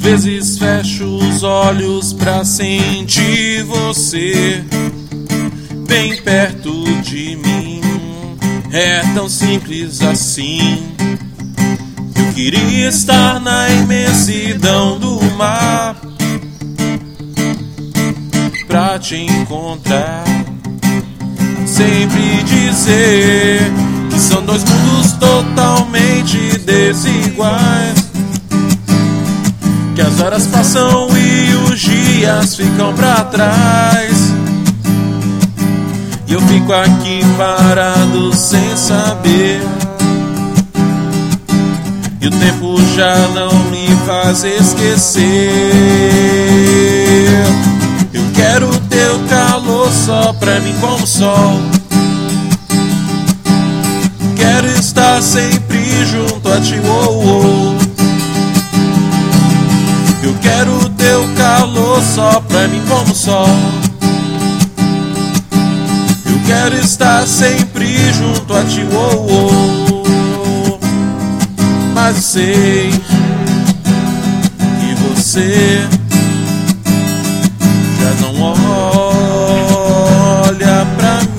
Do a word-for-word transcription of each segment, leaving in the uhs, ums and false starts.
vezes fecho os olhos pra sentir você bem perto de mim. É tão simples assim. Eu queria estar na imensidão do mar pra te encontrar. Sempre dizer que são dois mundos totalmente desiguais, que as horas passam e os dias ficam pra trás, e eu fico aqui parado sem saber, e o tempo já não me faz esquecer. Eu quero teu calor só pra mim como sol. Quero estar sempre junto a ti, oh, oh. Eu quero teu calor só pra mim como sol. Eu quero estar sempre junto a ti, oh, oh. Mas eu sei que você já não olha pra mim.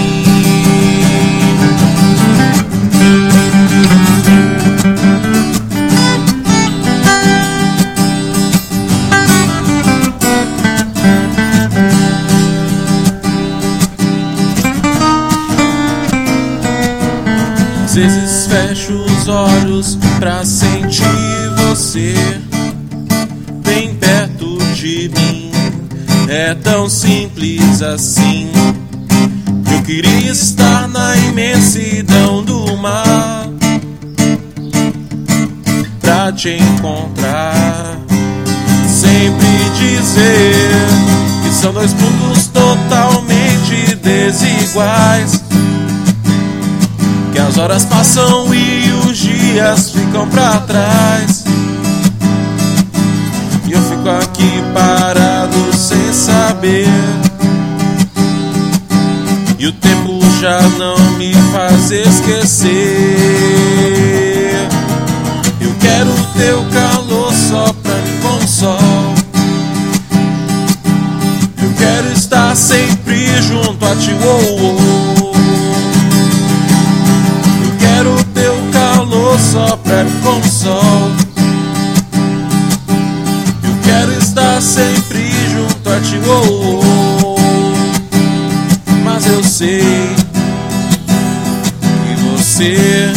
Às vezes fecho os olhos pra sentir você bem perto de mim. É tão simples assim. Eu queria estar na imensidão do mar pra te encontrar. Sempre dizer que são dois mundos totalmente desiguais, que as horas passam e os dias ficam pra trás, e eu fico aqui parado sem saber, e o tempo já não me faz esquecer. Eu quero teu calor só pra mim como sol. Eu quero estar sempre junto a ti, oh, oh. Eu quero teu calor só pra mim como sol. Eu quero estar sempre junto a ti, oh, oh. Mas eu sei que você